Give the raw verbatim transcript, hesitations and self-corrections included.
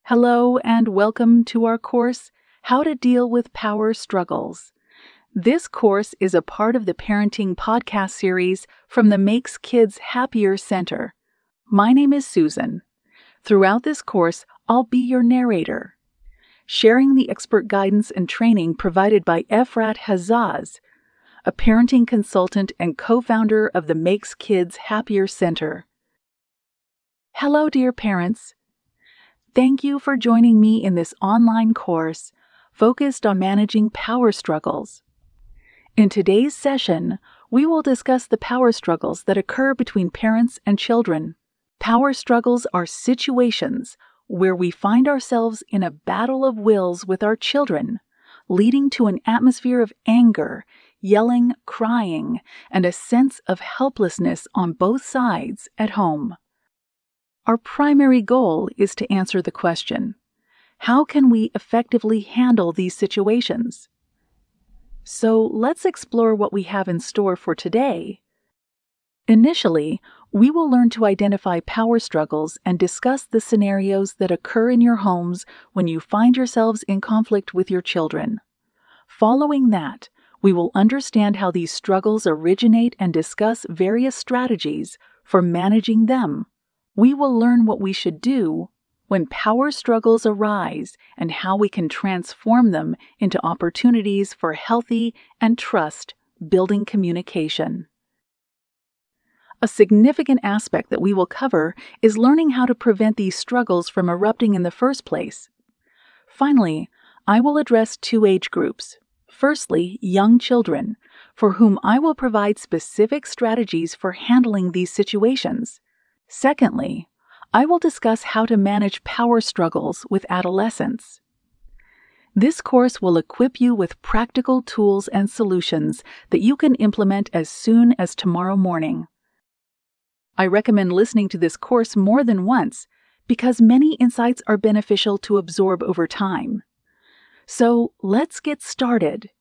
Hello and welcome to our course, How to Deal with Power Struggles. This course is a part of the parenting podcast series from the Makes Kids Happier Center. My name is Susan. Throughout this course, I'll be your narrator, sharing the expert guidance and training provided by Efrat Hazaz, a parenting consultant and co-founder of the Makes Kids Happier Center. Hello, dear parents. Thank you for joining me in this online course focused on managing power struggles. In today's session, we will discuss the power struggles that occur between parents and children. Power struggles are situations where we find ourselves in a battle of wills with our children, leading to an atmosphere of anger, yelling, crying, and a sense of helplessness on both sides at home. Our primary goal is to answer the question, how can we effectively handle these situations? So let's explore what we have in store for today. Initially, we will learn to identify power struggles and discuss the scenarios that occur in your homes when you find yourselves in conflict with your children. Following that, we will understand how these struggles originate and discuss various strategies for managing them. We will learn what we should do when power struggles arise and how we can transform them into opportunities for healthy and trust-building communication. A significant aspect that we will cover is learning how to prevent these struggles from erupting in the first place. Finally, I will address two age groups. Firstly, young children, for whom I will provide specific strategies for handling these situations. Secondly, I will discuss how to manage power struggles with adolescents. This course will equip you with practical tools and solutions that you can implement as soon as tomorrow morning. I recommend listening to this course more than once because many insights are beneficial to absorb over time. So let's get started.